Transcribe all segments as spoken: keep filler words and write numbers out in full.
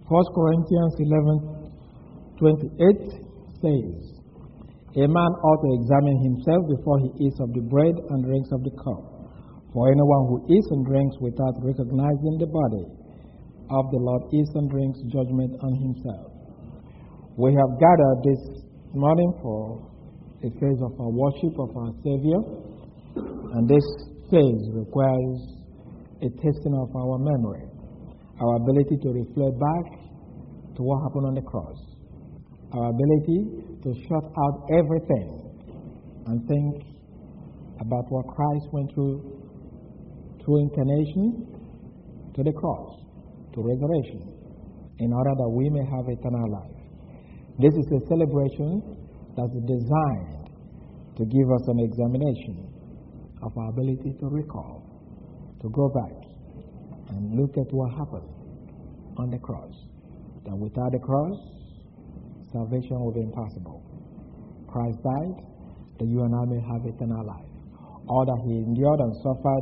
First Corinthians eleven twenty-eight says, a man ought to examine himself before he eats of the bread and drinks of the cup. For anyone who eats and drinks without recognizing the body of the Lord eats and drinks judgment on himself. We have gathered this morning for a phase of our worship of our Savior, and this phase requires a testing of our memory, our ability to reflect back to what happened on the cross, our ability to shut out everything and think about what Christ went through through incarnation to the cross, to resurrection, in order that we may have eternal life. This is a celebration that's designed to give us an examination of our ability to recall, to go back and look at what happened on the cross. That without the cross, salvation will be impossible. Christ died that you and I may have eternal life. All that he endured and suffered,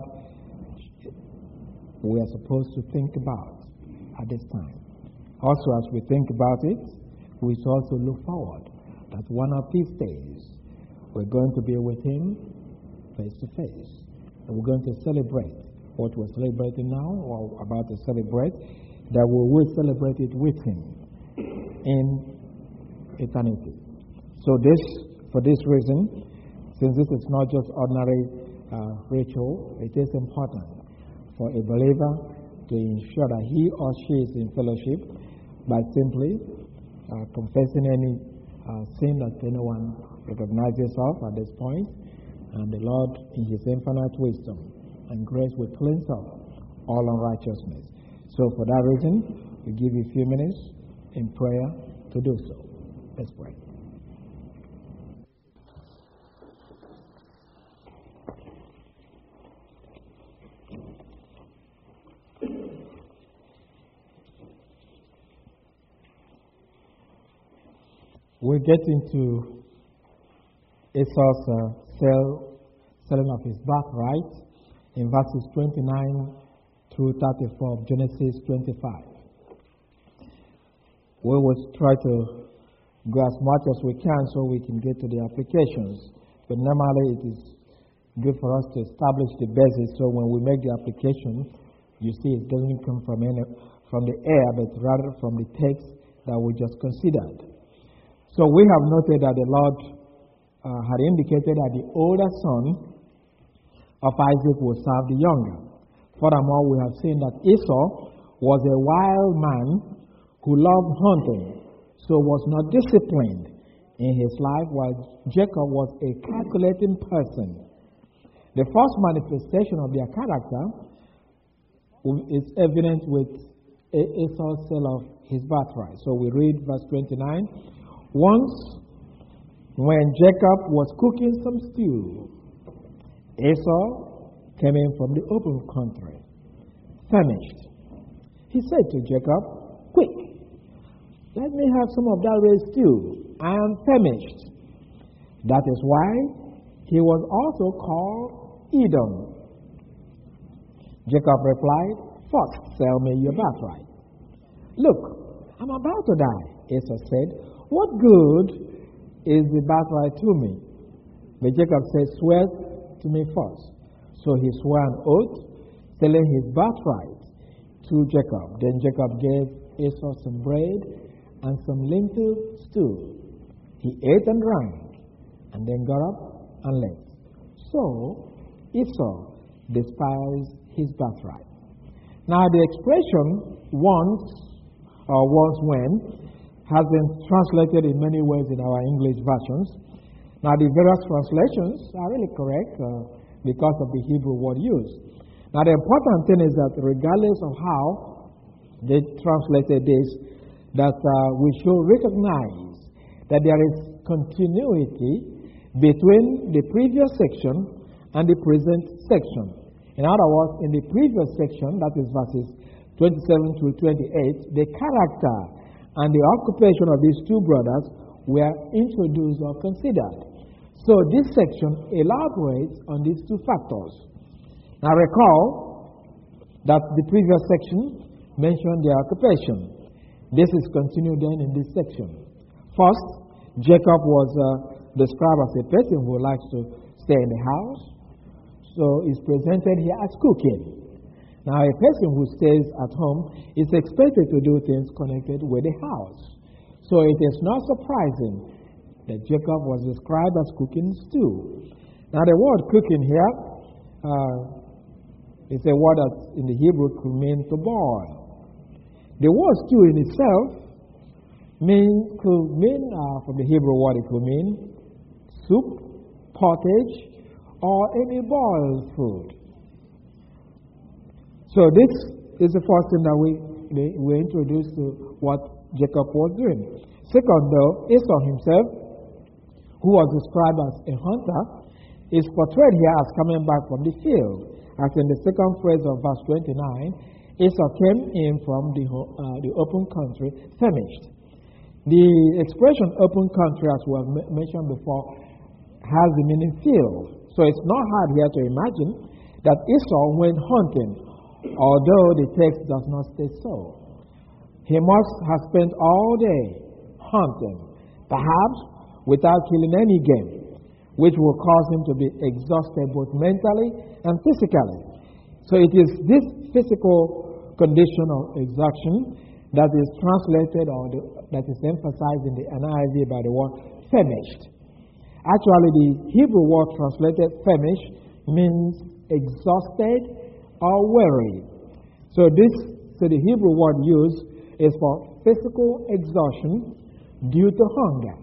we are supposed to think about at this time. Also, as we think about it, we should also look forward that one of these days we're going to be with him face to face. And we're going to celebrate what we're celebrating now, or about to celebrate, that we will celebrate it with him in eternity. So this, for this reason, since this is not just ordinary uh, ritual, it is important for a believer to ensure that he or she is in fellowship by simply uh, confessing any uh, sin that anyone recognizes of at this point, and the Lord, in his infinite wisdom and grace, will cleanse up all unrighteousness. So for that reason, we give you a few minutes in prayer to do so. Let's pray. We get into Esau's uh, sell, selling of his birthright in verses twenty-nine through thirty-four of Genesis twenty-five. We will try to go as much as we can so we can get to the applications. But normally it is good for us to establish the basis, so when we make the application, you see it doesn't come from any, from the air, but rather from the text that we just considered. So we have noted that the Lord uh, had indicated that the older son of Isaac will serve the younger. Furthermore, we have seen that Esau was a wild man who loved hunting, so was not disciplined in his life, while Jacob was a calculating person. The first manifestation of their character is evident with Esau's sale of his birthright. So we read verse twenty-nine. Once, when Jacob was cooking some stew, Esau came in from the open country, famished. He said to Jacob, "Quick, let me have some of that red stew. I am famished." That is why he was also called Edom. Jacob replied, "First, sell me your birthright." "Look, I'm about to die," Esau said. "What good is the birthright to me?" But Jacob said, "Swear to me first." So he swore an oath, selling his birthright to Jacob. Then Jacob gave Esau some bread and some lentil stew. He ate and drank, and then got up and left. So Esau despised his birthright. Now the expression once or once when has been translated in many ways in our English versions. Now the various translations are really correct uh, because of the Hebrew word used. Now the important thing is that regardless of how they translated this, that uh, we should recognize that there is continuity between the previous section and the present section. In other words, in the previous section, that is verses twenty-seven to twenty-eight, the character and the occupation of these two brothers were introduced or considered. So this section elaborates on these two factors. Now recall that the previous section mentioned their occupation. This is continued then in this section. First, Jacob was uh, described as a person who likes to stay in the house. So he's presented here as cooking. Now, a person who stays at home is expected to do things connected with the house. So it is not surprising that Jacob was described as cooking stew. Now, the word cooking here uh, is a word that in the Hebrew could mean to boil. The word stew in itself mean, could mean, uh, from the Hebrew word, it could mean soup, pottage, or any boiled food. So this is the first thing that we, we introduced to what Jacob was doing. Second, though, Esau himself, who was described as a hunter, is portrayed here as coming back from the field. As in the second phrase of verse twenty-nine, Esau came in from the, uh, the open country famished. The expression open country, as was mentioned before, has the meaning field. So it's not hard here to imagine that Esau went hunting, although the text does not state so. He must have spent all day hunting, perhaps without killing any game, which will cause him to be exhausted both mentally and physically. So it is this physical condition of exhaustion that is translated or the, that is emphasized in the N I V by the word famished. Actually, the Hebrew word translated famished means exhausted or weary. So this, so the Hebrew word used is for physical exhaustion due to hunger,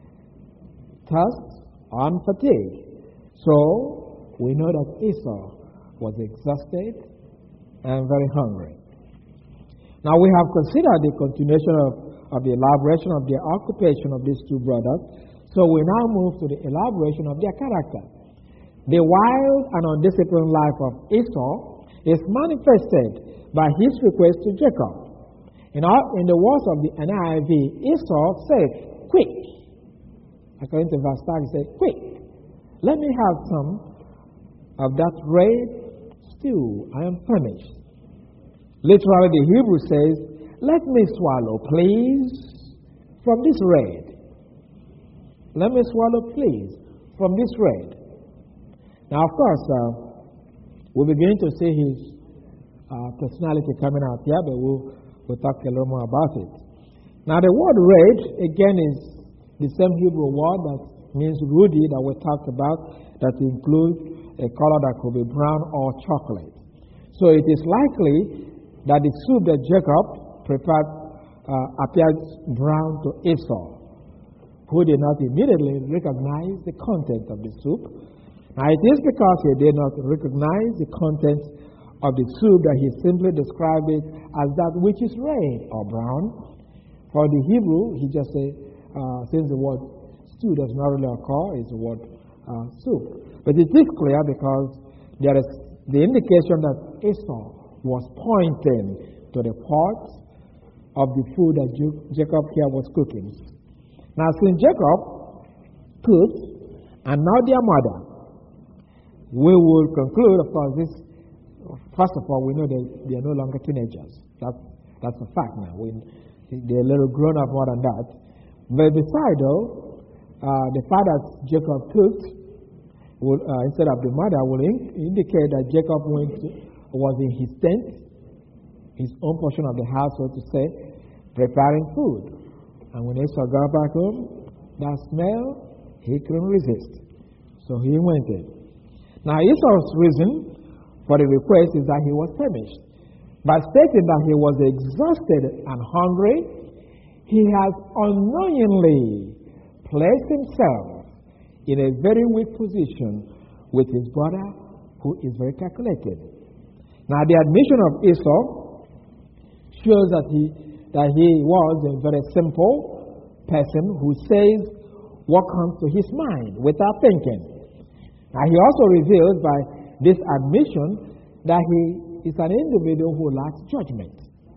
thirst, and fatigue. So we know that Esau was exhausted and very hungry. Now we have considered the continuation of, of the elaboration of the occupation of these two brothers. So we now move to the elaboration of their character. The wild and undisciplined life of Esau is manifested by his request to Jacob. In, our, in the words of the N I V, Esau said, "Quick." According to verse five, he said, "Quick, let me have some of that red stew. I am famished." Literally, the Hebrew says, "Let me swallow, please, from this red." Let me swallow, please, from this red. Now, of course, uh, we'll begin to see his uh, personality coming out here, but we'll, we'll talk a little more about it. Now, the word red, again, is the same Hebrew word that means ruddy that we talked about, that includes a color that could be brown or chocolate. So it is likely that the soup that Jacob prepared uh, appeared brown to Esau, who did not immediately recognize the content of the soup. Now it is because he did not recognize the content of the soup that he simply described it as that which is red or brown. For the Hebrew, he just said, uh, since the word stew does not really occur, it's the word uh, soup. But it is clear because there is the indication that Esau was pointing to the pot of the food that Jacob here was cooking. Now, since Jacob cooked and now their mother, we will conclude, of course, this. First of all, we know that they are no longer teenagers. That's, that's a fact now. We, they're a little grown up more than that. But besides, though, uh, the fact that Jacob cooked, will, uh, instead of the mother, will in, indicate that Jacob went to, was in his tent, his own portion of the house, so to say, preparing food. And when Esau got back home, that smell, he couldn't resist. So he went in. Now Esau's reason for the request is that he was famished. By stating that he was exhausted and hungry, he has unknowingly placed himself in a very weak position with his brother, who is very calculated. Now, the admission of Esau shows that he, that he was a very simple person who says what comes to his mind without thinking. Now, he also reveals by this admission that he is an individual who lacks judgment.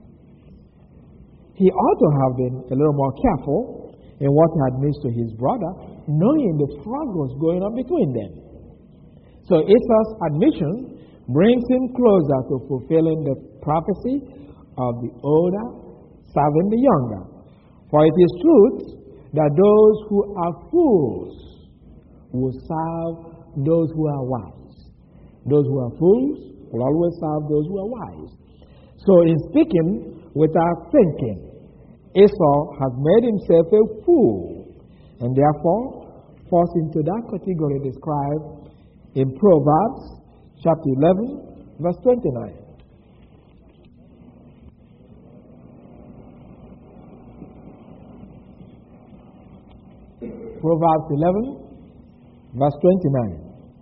He ought to have been a little more careful in what he admits to his brother, knowing the struggles going on between them. So Esau's admission brings him closer to fulfilling the prophecy of the older serving the younger. For it is truth that those who are fools will serve those who are wise. Those who are fools will always serve those who are wise. So in speaking without thinking, Esau has made himself a fool, and therefore falls into that category described in Proverbs chapter eleven, verse twenty-nine. Proverbs eleven, verse twenty-nine.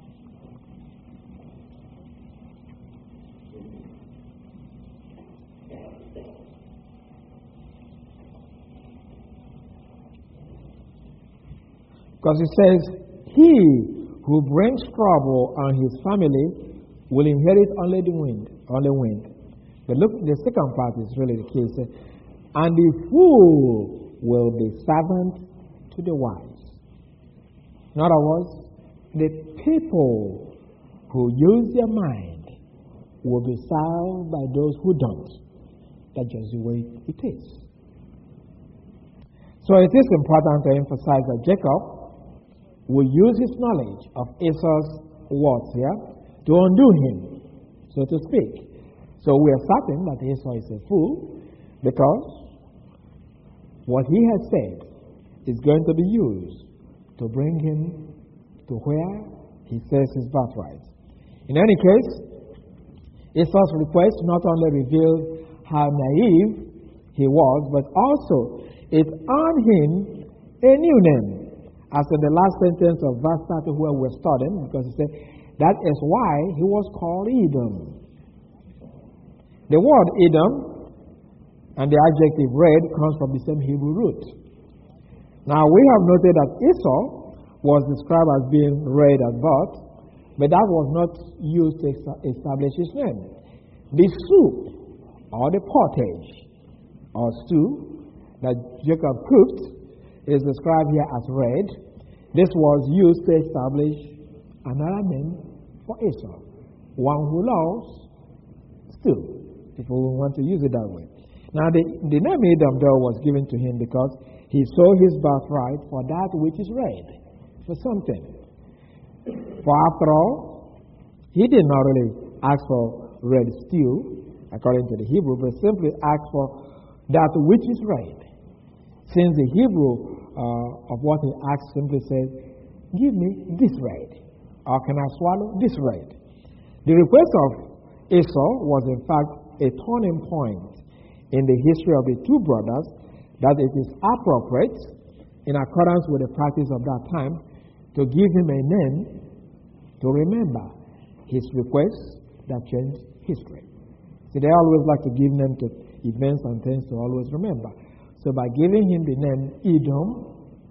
Because it says, he who brings trouble on his family will inherit only the wind, only wind. But look, the second part is really the key. It says, and the fool will be servant to the wise. In other words, the people who use their mind will be served by those who don't. That's just the way it is. So it is important to emphasize that Jacob will use his knowledge of Esau's words here to undo him, so to speak. So we are certain that Esau is a fool because what he has said is going to be used to bring him to where he says his birthright. In any case, Esau's request not only revealed how naive he was, but also it earned him a new name. As in the last sentence of verse thirty where we're studying, because he said, that is why he was called Edom. The word Edom and the adjective red comes from the same Hebrew root. Now we have noted that Esau was described as being red at birth, but that was not used to establish his name. The soup or the pottage or stew that Jacob cooked is described here as red. This was used to establish another name for Esau, one who loves stew, if we want to use it that way. Now, the, the name Edom, though, was given to him because he sold his birthright for that which is red, for something. For after all, he did not really ask for red stew, according to the Hebrew, but simply asked for that which is red. Since the Hebrew uh, of what he asked simply says, give me this red, or can I swallow this red? The request of Esau was in fact a turning point in the history of the two brothers, that it is appropriate, in accordance with the practice of that time, to give him a name to remember his requests that changed history. See, they always like to give names to events and things to always remember. So by giving him the name Edom,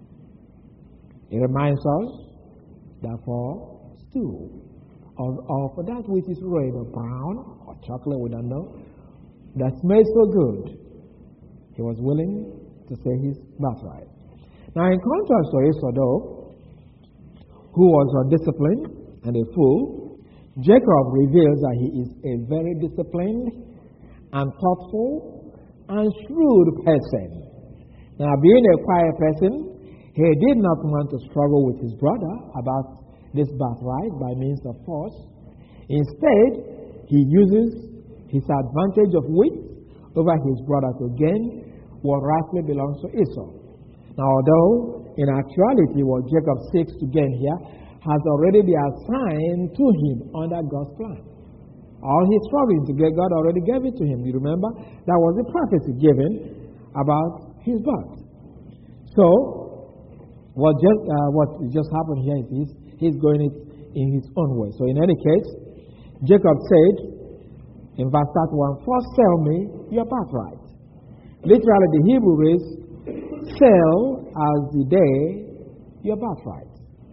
it reminds us that for stew, or, or for that which is red or brown or chocolate, we don't know, that smells so good, he was willing to say his birthright. Now, in contrast to Esau, though, who was undisciplined and a fool, Jacob reveals that he is a very disciplined and thoughtful and shrewd person. Now, being a quiet person, he did not want to struggle with his brother about this birthright by means of force. Instead, he uses his advantage of wit over his brother to gain what rightly belongs to Esau. Now, although in actuality what Jacob seeks to gain here has already been assigned to him under God's plan. All he's struggling to get, God already gave it to him. You remember? That was the prophecy given about his birth. So, what just, uh, what just happened here is he's, he's going it in his own way. So, in any case, Jacob said in verse thirty-one, first sell me your birthright. Literally, the Hebrew is sell as the day your birthright.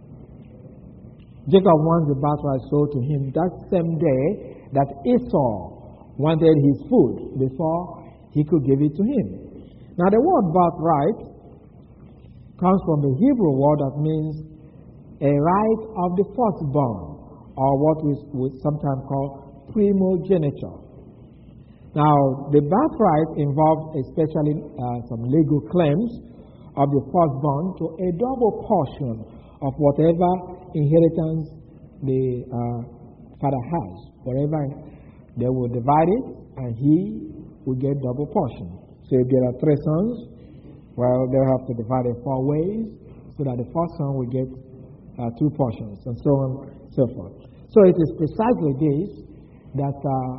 Jacob wants the birthright sold to him that same day that Esau wanted his food before he could give it to him. Now, the word birthright comes from the Hebrew word that means a right of the firstborn, or what we would sometimes call primogeniture. Now, the birthright involved especially uh, some legal claims of the firstborn to a double portion of whatever inheritance the uh, father has. Whatever they will divide it, and he will get double portion. So if there are three sons, well, they'll have to divide it four ways, so that the first son will get uh, two portions, and so on and so forth. So it is precisely this that uh,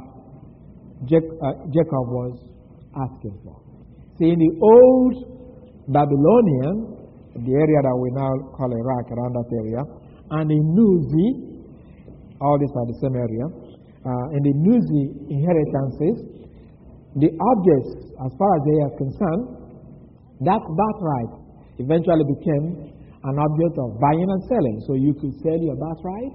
Jac- uh, Jacob was asking for. See, in the old Babylonian, the area that we now call Iraq, around that area, and in Nuzi, all these are the same area, uh, in the Nuzi inheritances, the objects, as far as they are concerned, that birthright eventually became an object of buying and selling. So you could sell your birthright,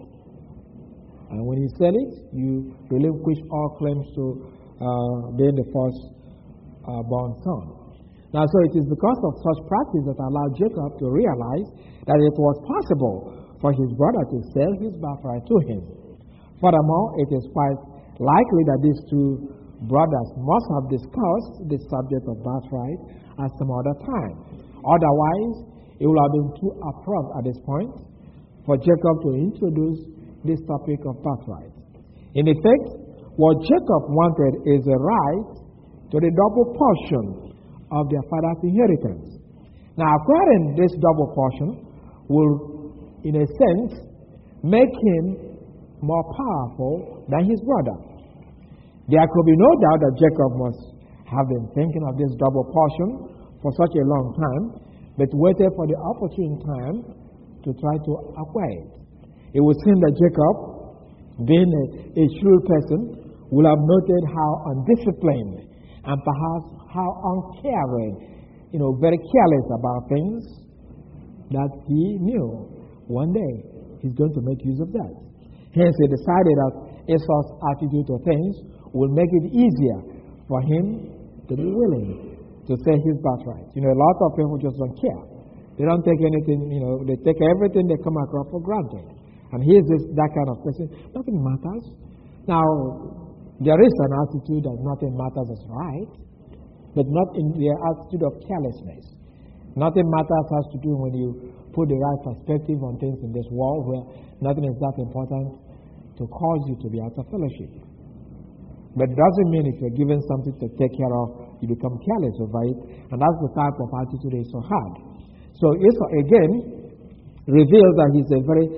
and when you sell it, you relinquish all claims to uh, being the first uh, born son. Now, so it is because of such practice that allowed Jacob to realize that it was possible for his brother to sell his birthright to him. Furthermore, it is quite likely that these two brothers must have discussed the subject of birthright at some other time. Otherwise, it would have been too abrupt at this point for Jacob to introduce this topic of birthright. In effect, what Jacob wanted is a right to the double portion of their father's inheritance. Now, acquiring this double portion will, in a sense, make him more powerful than his brother. There could be no doubt that Jacob must have been thinking of this double portion for such a long time, but waited for the opportune time to try to acquire it. It would seem that Jacob, being a, a shrewd person, will have noted how undisciplined and perhaps how uncaring, you know, very careless about things, that he knew one day he's going to make use of that. Hence, he decided that Esau's attitude to things will make it easier for him to be willing to sell his birthright. You know, a lot of people just don't care. They don't take anything, you know, they take everything they come across for granted. And he's this, that kind of person. Nothing matters. Now, there is an attitude that nothing matters is right, but not in the attitude of carelessness. Nothing matters has to do when you put the right perspective on things in this world where nothing is that important to cause you to be out of fellowship. But it doesn't mean if you're given something to take care of, you become careless over it, and that's the type of attitude Esau had. So Esau again reveals that he's a very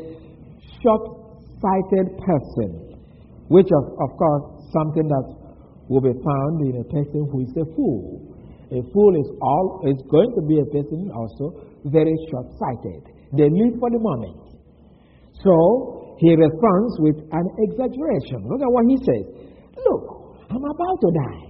short-sighted person, which of, of course something that will be found in a person who is a fool. A fool is all is going to be a person also very short-sighted. They live for the money. So he responds with an exaggeration. Look at what he says. Look, I'm about to die.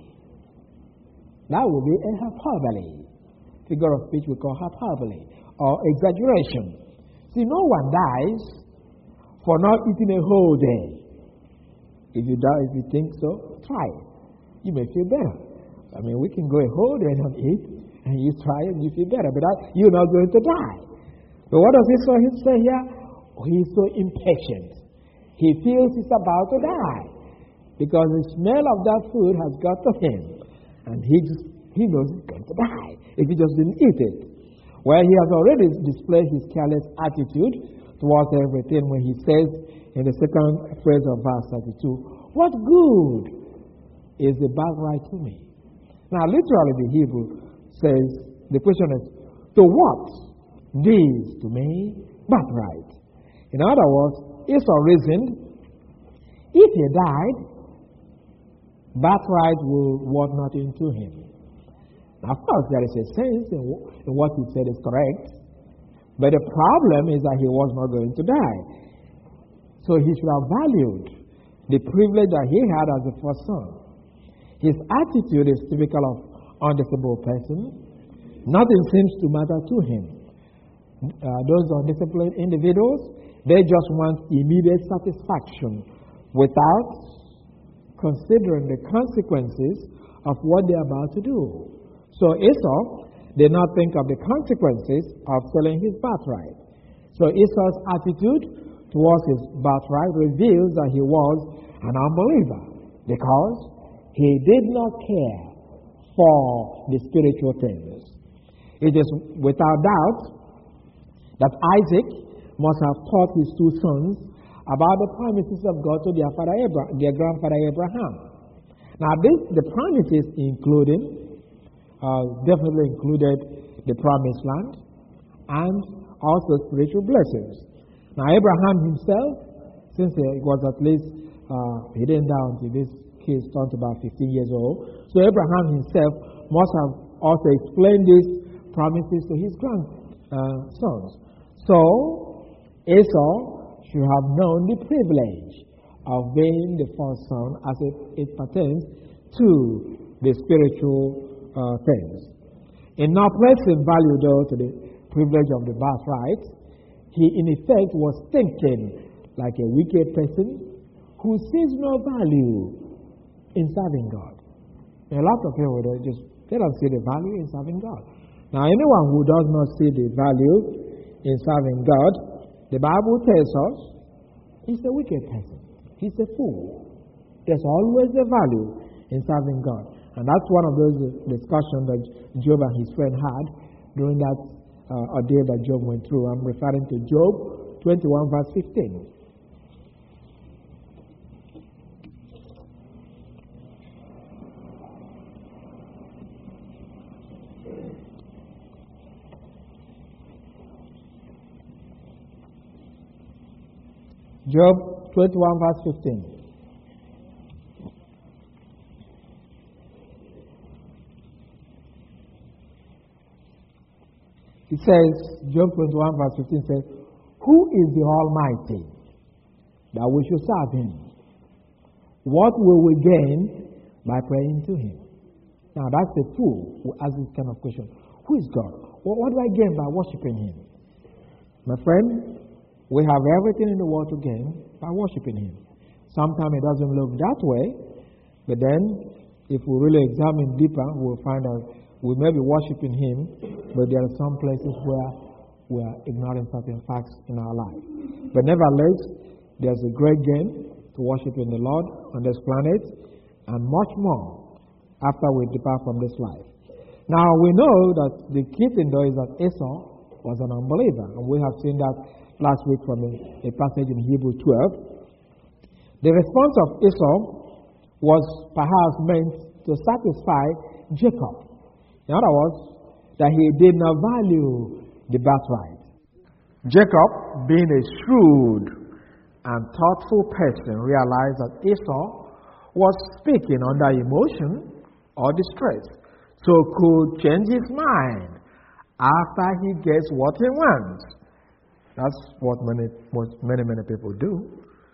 That will be a hyperbole. Figure of speech we call hyperbole or exaggeration. See, no one dies for not eating a whole day. If you die, if you think so, try it. You may feel better. I mean, we can go a whole day and not eat, and you try it and you feel better, but that, you're not going to die. But what does Esau say here? Oh, he's so impatient. He feels he's about to die because the smell of that food has got to him, and he just he knows he's going to die if he just didn't eat it. Well, he has already displayed his careless attitude towards everything when he says in the second phrase of verse thirty-two, "What good is the birthright to me?" Now, literally, the Hebrew says, the question is, to what is to me birthright? In other words, Esau reasoned, if he died, birthright will worth nothing to him. Now, of course, there is a sense in, in what he said is correct, but the problem is that he was not going to die. So he should have valued the privilege that he had as the first son. His attitude is typical of undisciplined person. Nothing seems to matter to him. Uh, those undisciplined individuals, they just want immediate satisfaction without considering the consequences of what they're about to do. So Esau did not think of the consequences of selling his birthright. So Esau's attitude towards his birthright reveals that he was an unbeliever because he did not care for the spiritual things. It is without doubt that Isaac must have taught his two sons about the promises of God to their father Abraham, their grandfather Abraham. Now, this, the promises including, uh, definitely included the promised land and also spiritual blessings. Now, Abraham himself, since it was at least, uh, he didn't die until this case turned about fifteen years old. So Abraham himself must have also explained these promises to his grandsons. Uh, so Esau should have known the privilege of being the first son as it, it pertains to the spiritual uh, things. In not placing value, though, to the privilege of the birthright, he in effect was thinking like a wicked person who sees no value in serving God. A lot of people, they just they don't see the value in serving God. Now, anyone who does not see the value in serving God, the Bible tells us he's a wicked person. He's a fool. There's always a value in serving God. And that's one of those discussions that Job and his friend had during that uh, ordeal that Job went through. I'm referring to Job twenty-one, verse fifteen. Job twenty-one, verse fifteen. It says, Job twenty-one, verse fifteen says, "Who is the Almighty that we should serve him? What will we gain by praying to him?" Now, that's the fool who asks this kind of question. Who is God? Well, what do I gain by worshiping him? My friend, we have everything in the world to gain by worshiping him. Sometimes it doesn't look that way, but then if we really examine deeper, we'll find out we may be worshiping him, but there are some places where we are ignoring certain facts in our life. But nevertheless, there's a great gain to worshiping the Lord on this planet, and much more after we depart from this life. Now, we know that the key thing though is that Esau was an unbeliever, and we have seen that last week from a, a passage in Hebrews twelve. The response of Esau was perhaps meant to satisfy Jacob. In other words, that he did not value the birthright. Jacob, being a shrewd and thoughtful person, realized that Esau was speaking under emotion or distress, so could change his mind after he gets what he wants. That's what many, most, many, many people do.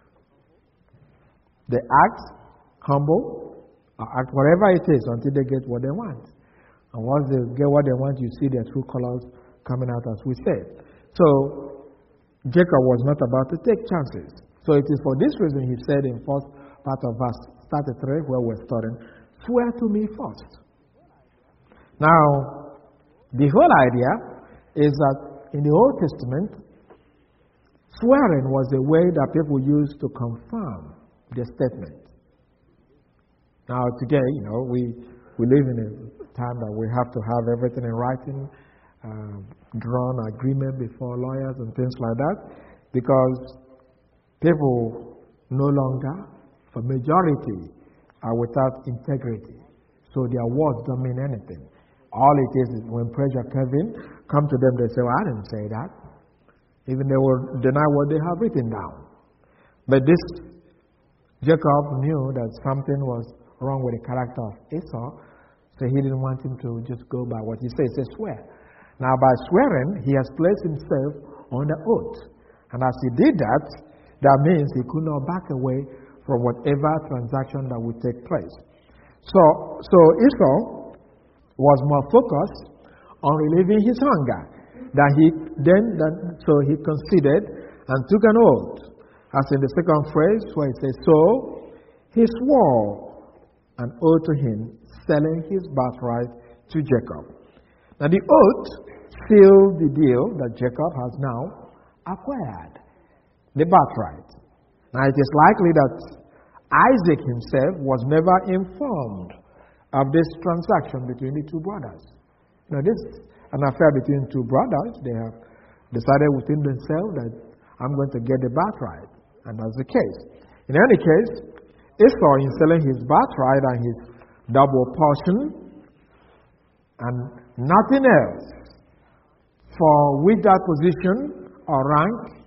They act humble, or act whatever it is until they get what they want. And once they get what they want, you see their true colors coming out, as we said. So, Jacob was not about to take chances. So, it is for this reason he said in first part of verse thirty-three, where we're starting, "Swear to me first." Now, the whole idea is that in the Old Testament, swearing was a way that people used to confirm their statement. Now, today, you know, we, we live in a time that we have to have everything in writing, uh, drawn agreement before lawyers and things like that, because people no longer, for majority, are without integrity. So their words don't mean anything. All it is is when pressure comes in, come to them, they say, "Well, I didn't say that." Even they will deny what they have written down. But this Jacob knew that something was wrong with the character of Esau, so he didn't want him to just go by what he says. He says, "Swear." Now, by swearing, he has placed himself on the oath. And as he did that, that means he could not back away from whatever transaction that would take place. So, so Esau was more focused on relieving his hunger than he then. Than, so he considered and took an oath, as in the second phrase where it says, "So he swore an oath to him, selling his birthright to Jacob." Now the oath sealed the deal that Jacob has now acquired, the birthright. Now it is likely that Isaac himself was never informed of this transaction between the two brothers. Now, this is an affair between two brothers. They have decided within themselves that I'm going to get the birthright, and that's the case. In any case, Esau, in selling his birthright and his double portion, and nothing else, for which that position or rank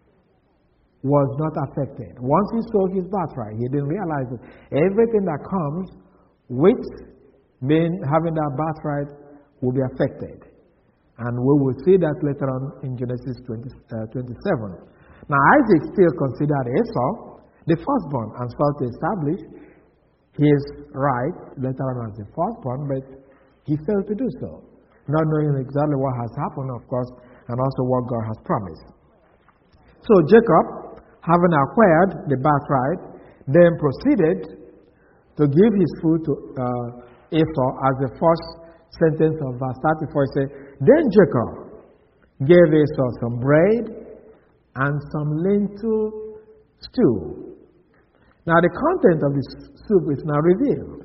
was not affected. Once he sold his birthright, he didn't realize that everything that comes with being, having that birthright will be affected. And we will see that later on in Genesis twenty, uh, twenty-seven. Now, Isaac still considered Esau the firstborn and sought to establish his right later on as the firstborn, but he failed to do so, not knowing exactly what has happened, of course, and also what God has promised. So Jacob, having acquired the birthright, then proceeded to give his food to uh, Esau, as the first sentence of verse thirty-four says, then Jacob gave Esau some bread and some lentil stew. Now the content of this soup is now revealed.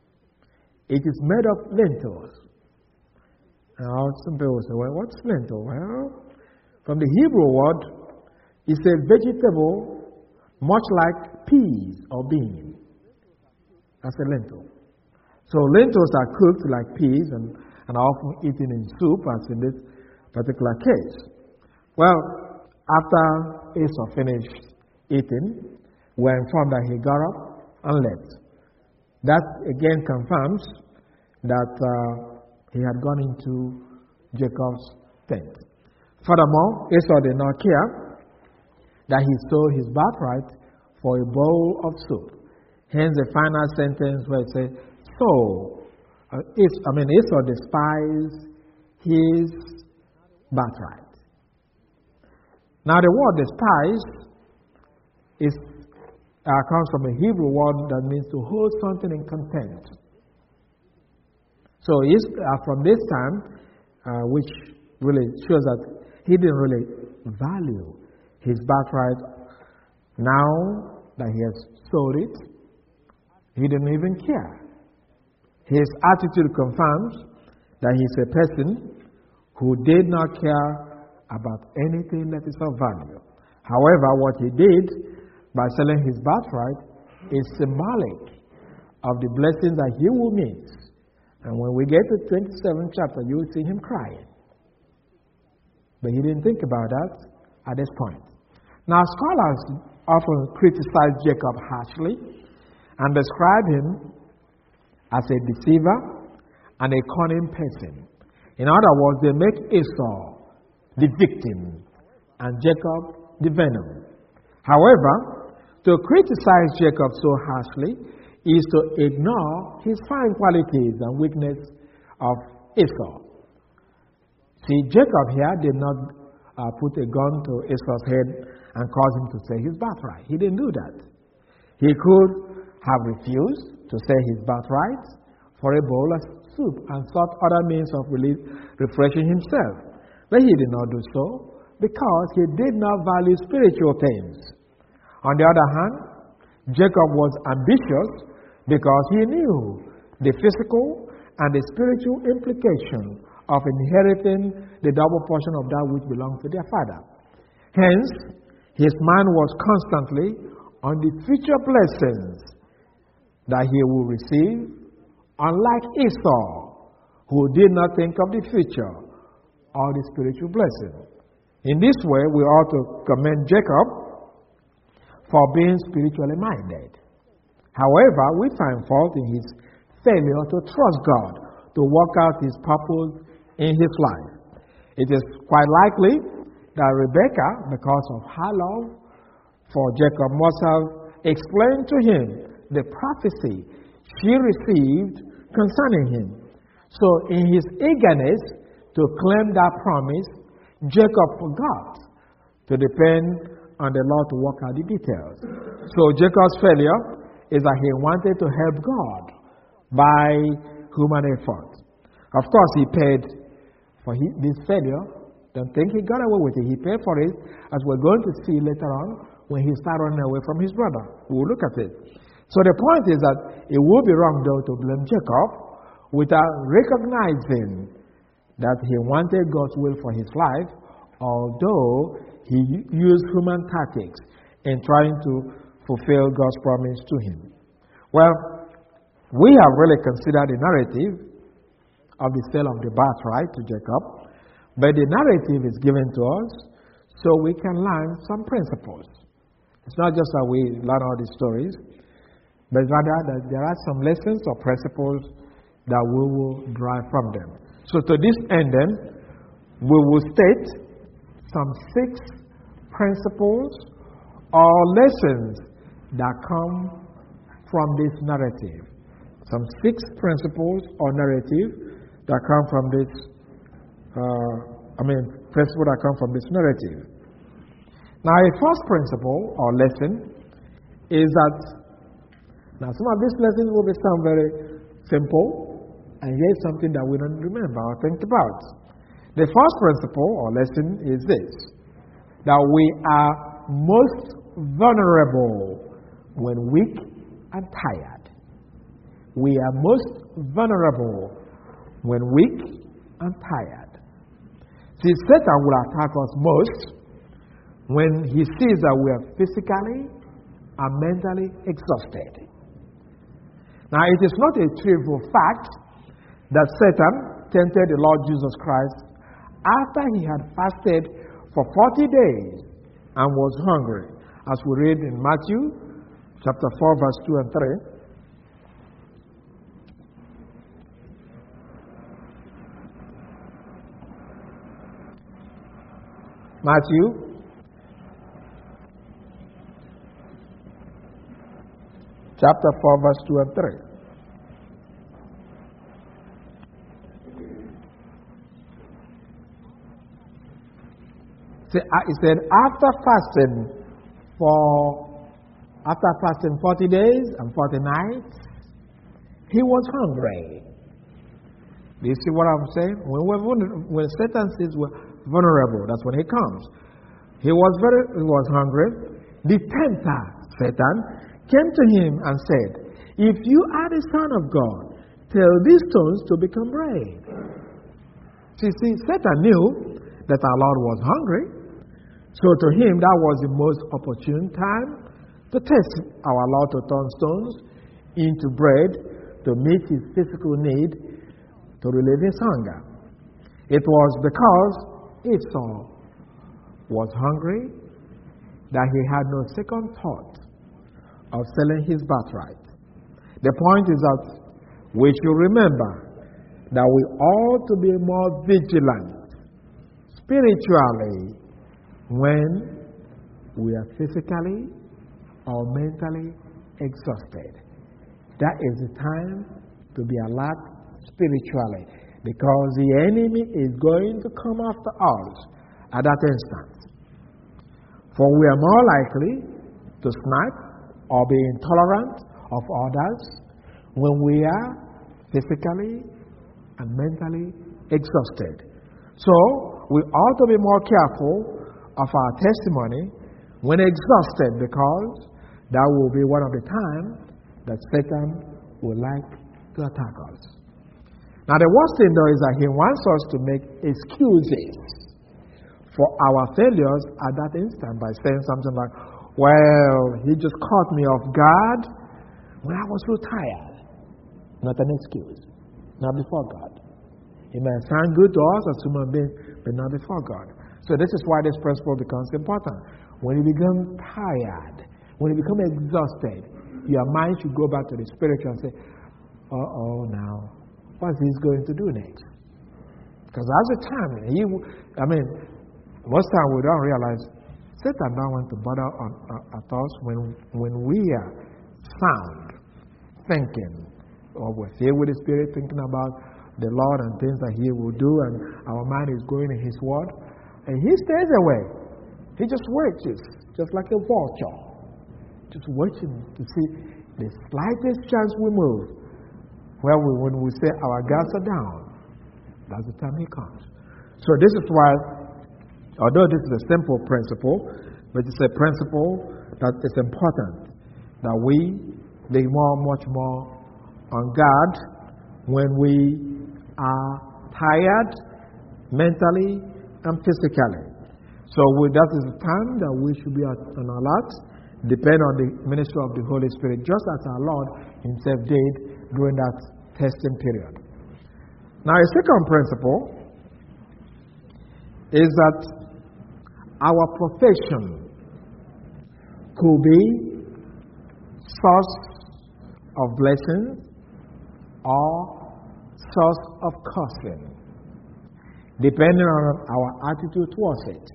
It is made of lentils. Now some people say, well, what's lentil? Well, from the Hebrew word, it's a vegetable much like peas or bean. That's a lentil. So lentils are cooked like peas and, and are often eaten in soup, as in this particular case. Well, after Esau finished eating, we're informed that he got up and left. That again confirms that uh, he had gone into Jacob's tent. Furthermore, Esau did not care that he sold his birthright for a bowl of soup. Hence the final sentence where it says, so, uh, es- I mean, Esau despised his birthright. Now the word despise is, uh, comes from a Hebrew word that means to hold something in contempt. So uh, from this time, uh, which really shows that he didn't really value his birthright. Now that he has sold it, he didn't even care. His attitude confirms that he's a person who did not care about anything that is of value. However, what he did by selling his birthright is symbolic of the blessings that he will meet. And when we get to the twenty-seventh chapter, you will see him crying. But he didn't think about that at this point. Now, scholars often criticize Jacob harshly and describe him as a deceiver and a cunning person. In other words, they make Esau the victim and Jacob the venom. However, to criticize Jacob so harshly is to ignore his fine qualities and weakness of Esau. See, Jacob here did not uh, put a gun to Esau's head and cause him to sell his birthright. He didn't do that. He could have refused to sell his birthright for a bowl of soup and sought other means of relief, refreshing himself. But he did not do so because he did not value spiritual things. On the other hand, Jacob was ambitious because he knew the physical and the spiritual implication of inheriting the double portion of that which belonged to their father. Hence, his mind was constantly on the future blessings that he will receive, unlike Esau, who did not think of the future or the spiritual blessing. In this way, we ought to commend Jacob for being spiritually minded. However, we find fault in his failure to trust God to work out his purpose in his life. It is quite likely that Rebekah, because of her love for Jacob, must have explained to him the prophecy she received concerning him. So in his eagerness to claim that promise, Jacob forgot to depend on the Lord to work out the details. So Jacob's failure is that he wanted to help God by human effort. Of course, he paid for his, this failure. Don't think he got away with it. He paid for it, as we're going to see later on when he started running away from his brother. We'll look at it. So the point is that it would be wrong, though, to blame Jacob without recognizing that he wanted God's will for his life, although he used human tactics in trying to fulfill God's promise to him. Well, we have really considered the narrative of the sale of the birthright to Jacob, but the narrative is given to us so we can learn some principles. It's not just that we learn all these stories, but rather that there are some lessons or principles that we will derive from them. So to this end then, we will state some six principles or lessons that come from this narrative. Some six principles or narrative that come from this, uh, I mean, principles that come from this narrative. Now, a first principle or lesson is that, now some of these lessons will be sound very simple, and here's something that we don't remember or think about. The first principle or lesson is this, that we are most vulnerable when weak and tired. We are most vulnerable when weak and tired. See, Satan will attack us most when he sees that we are physically and mentally exhausted. Now, it is not a trivial fact that Satan tempted the Lord Jesus Christ after he had fasted for forty days and was hungry, as we read in Matthew chapter four, verse two and three. Matthew chapter four, verse two and three. He said, after fasting for after fasting forty days and forty nights, he was hungry. Do you see what I'm saying? When we're when Satan says we're vulnerable, that's when he comes. He was very he was hungry. The tempter, Satan, came to him and said, if you are the Son of God, tell these stones to become bread. See, see, Satan knew that our Lord was hungry. So to him, that was the most opportune time to test our Lord to turn stones into bread to meet his physical need to relieve his hunger. It was because Esau was hungry that he had no second thought of selling his birthright. The point is that we should remember that we ought to be more vigilant spiritually when we are physically or mentally exhausted. That is the time to be alert spiritually, because the enemy is going to come after us at that instant. For we are more likely to snap or be intolerant of others when we are physically and mentally exhausted. So we ought to be more careful of our testimony when exhausted, because that will be one of the times that Satan will like to attack us. Now, the worst thing though is that he wants us to make excuses for our failures at that instant by saying something like, well, he just caught me off guard when I was so tired. Not an excuse. Not before God. It may sound good to us as human beings, but not before God. So this is why this principle becomes important. When you become tired, when you become exhausted, your mind should go back to the spiritual and say, uh-oh, now, what's he going to do next? Because as a time, he, I mean, most time we don't realize Satan don't want to bother on, uh, at us when, when we are sound, thinking, or we're filled with the Spirit, thinking about the Lord and things that he will do, and our mind is going in his word. And he stays away. He just watches, just like a vulture. Just watching to see the slightest chance we move. Where we, when we say our guards are down, that's the time he comes. So this is why, although this is a simple principle, but it's a principle that is important, that we be more, much more on guard when we are tired mentally and physically. So we, that is the time that we should be on alert, depend on the ministry of the Holy Spirit, just as our Lord himself did during that testing period. Now, a second principle is that our profession could be source of blessing or source of cursing, depending on our attitude towards it.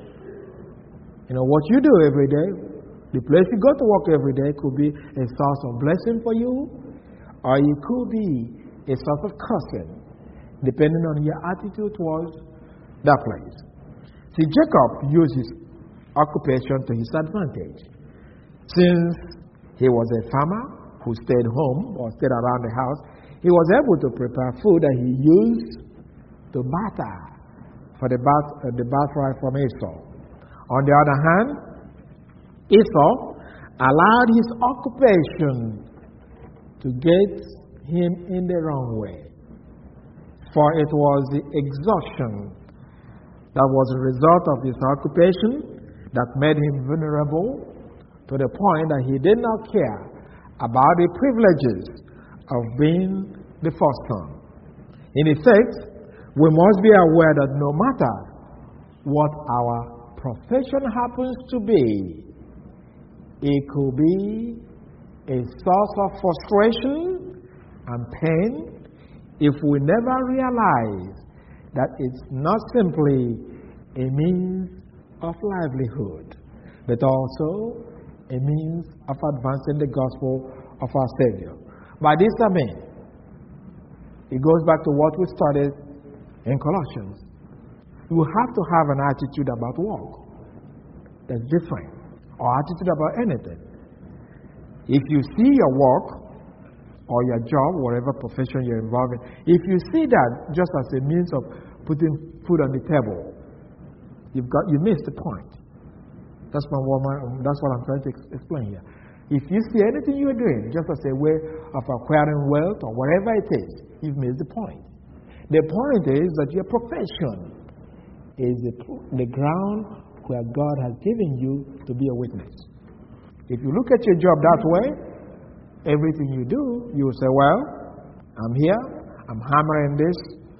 You know, what you do every day, the place you go to work every day could be a source of blessing for you, or it could be a source of cursing, depending on your attitude towards that place. See, Jacob used his occupation to his advantage. Since he was a farmer who stayed home or stayed around the house, he was able to prepare food that he used to barter for the, birth, uh, the birthright from Esau. On the other hand, Esau allowed his occupation to get him in the wrong way. For it was the exhaustion that was a result of his occupation that made him vulnerable to the point that he did not care about the privileges of being the firstborn. In effect, we must be aware that no matter what our profession happens to be, it could be a source of frustration and pain if we never realize that it's not simply a means of livelihood, but also a means of advancing the gospel of our Savior. By this I mean, it goes back to what we started in Colossians. You have to have an attitude about work that's different, or attitude about anything. If you see your work or your job, whatever profession you're involved in, if you see that just as a means of putting food on the table, you've got you missed the point. That's my that's what I'm trying to explain here. If you see anything you're doing just as a way of acquiring wealth or whatever it is, you've missed the point. The point is that your profession is the, the ground where God has given you to be a witness. If you look at your job that way, everything you do, you will say, well, I'm here, I'm hammering this.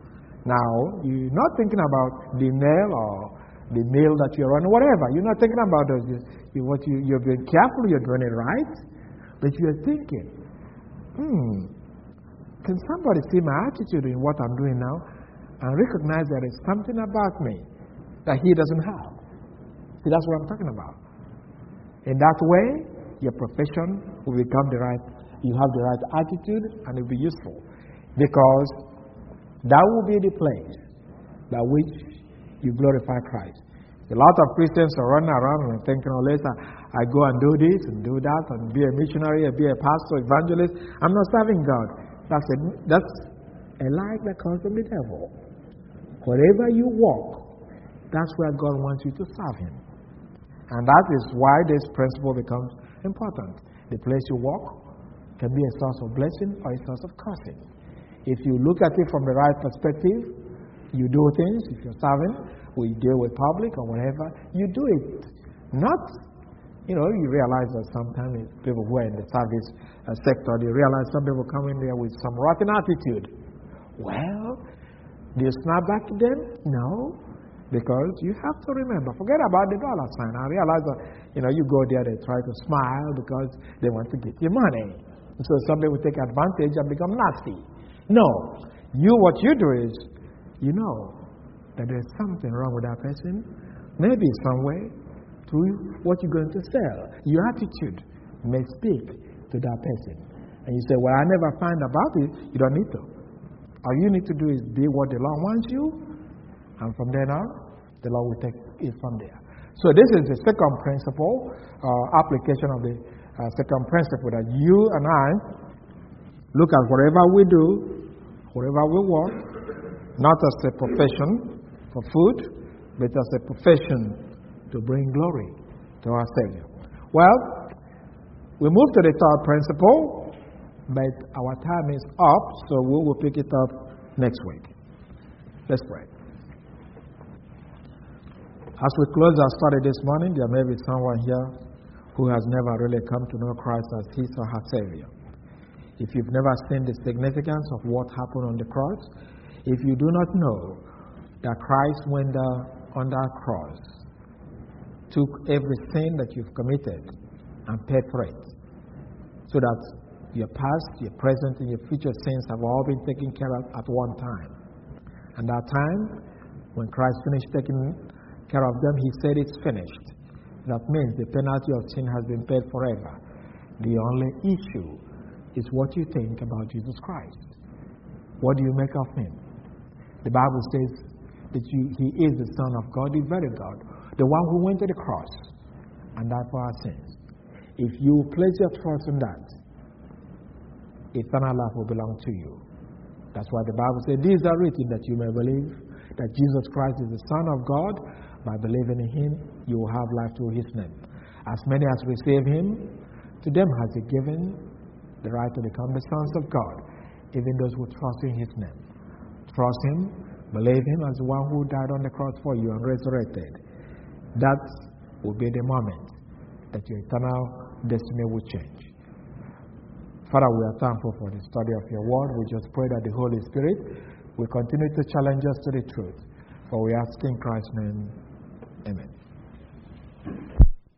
Now, you're not thinking about the nail or the meal that you're running, whatever. You're not thinking about those. You, what you, you're being careful, you're doing it right, but you're thinking, hmm, can somebody see my attitude in what I'm doing now and recognize there is something about me that he doesn't have? See, that's what I'm talking about. In that way, your profession will become the right, you have the right attitude and it will be useful. Because that will be the place by which you glorify Christ. A lot of Christians are running around and thinking, oh, later I go and do this and do that and be a missionary, and be a pastor, evangelist. I'm not serving God. That's a, that's a lie that comes from the devil. Wherever you walk, that's where God wants you to serve Him. And that is why this principle becomes important. The place you walk can be a source of blessing or a source of cursing. If you look at it from the right perspective, you do things. If you're serving, or you deal with public or whatever, you do it. Not, you know, you realize that sometimes people who are in the service uh, sector, they realize some people come in there with some rotten attitude. Well, do you snap back to them? No. Because you have to remember, forget about the dollar sign. I realize that, you know, you go there, they try to smile because they want to get your money. So somebody will take advantage and become nasty. No. You, what you do is, you know that there's something wrong with that person. Maybe some way to what you're going to sell. Your attitude may speak to that person. And you say, well, I never find about it. You don't need to. All you need to do is be what the Lord wants you. And from then on, the Lord will take it from there. So this is the second principle, uh, application of the uh, second principle, that you and I look at whatever we do, wherever we work, not as a profession for food, but as a profession to bring glory to our Savior. Well, We move to the third principle, but our time is up, so we will pick it up next week. Let's pray. As we close our study this morning, there may be someone here who has never really come to know Christ as his or her Savior. If you've never seen the significance of what happened on the cross, if you do not know that Christ went on that cross, took every sin that you've committed and paid for it, so that your past, your present, and your future sins have all been taken care of at one time. And that time, when Christ finished taking care of them, he said, "It's finished." That means the penalty of sin has been paid forever. The only issue is what you think about Jesus Christ. What do you make of him? The Bible says that you, he is the Son of God, the very God, the one who went to the cross and died for our sins. If you place your trust in that, eternal life will belong to you. That's why the Bible says, "These are written that you may believe that Jesus Christ is the Son of God. By believing in him, you will have life through his name. As many as receive him, to them has he given the right to become the sons of God, even those who trust in his name." Trust him, believe him as the one who died on the cross for you and resurrected. That will be the moment that your eternal destiny will change. Father, we are thankful for the study of your word. We just pray that the Holy Spirit will continue to challenge us to the truth. For we ask in Christ's name, amen.